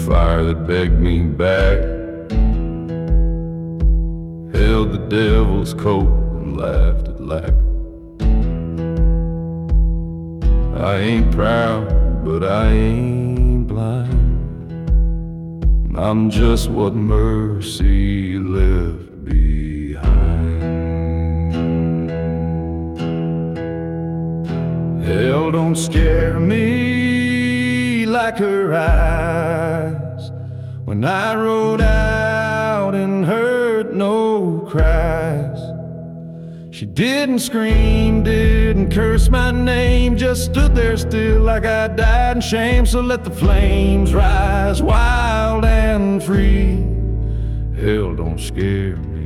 fire that begged me back, held the devil's coat and laughed at lack. I ain't proud, but I ain't blind. I'm just what mercy left behind. Hell don't scare me like her eyes when I rode out and heard no cries. She didn't scream, didn't curse my name, just stood there still like I died in shame. So let the flames rise wild and free. Hell don't scare me.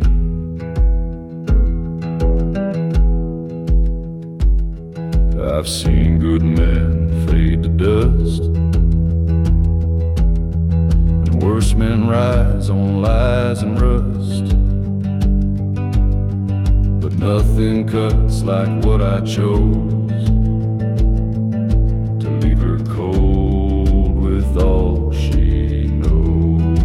I've seen good men fade to dust, and worse men rise on lies and rust. But nothing cuts like what I chose, to leave her cold with all she knows.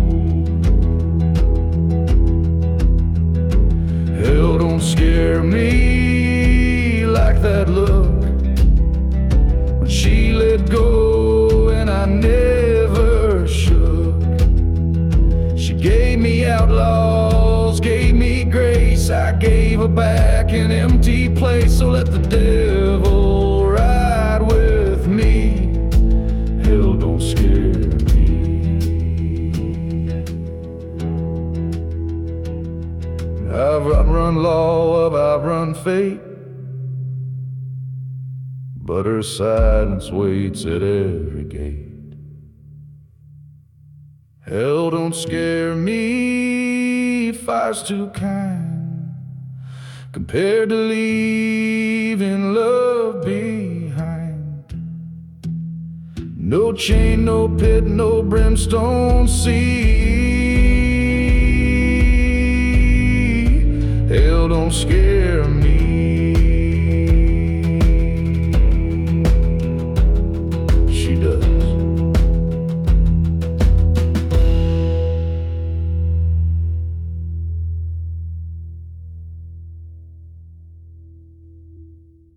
Hell don't scare me like that look when she let go and I never shook. She gave me outlaws, gave me grace, I gave her back an empty place. So let the devil ride with me. Hell don't scare me. I've outrun law, I've outrun fate, but her silence waits at every gate. Hell don't scare me, fire's too kind compared to leaving love behind. No chain, no pit, no brimstone sea. Hell don't scare me.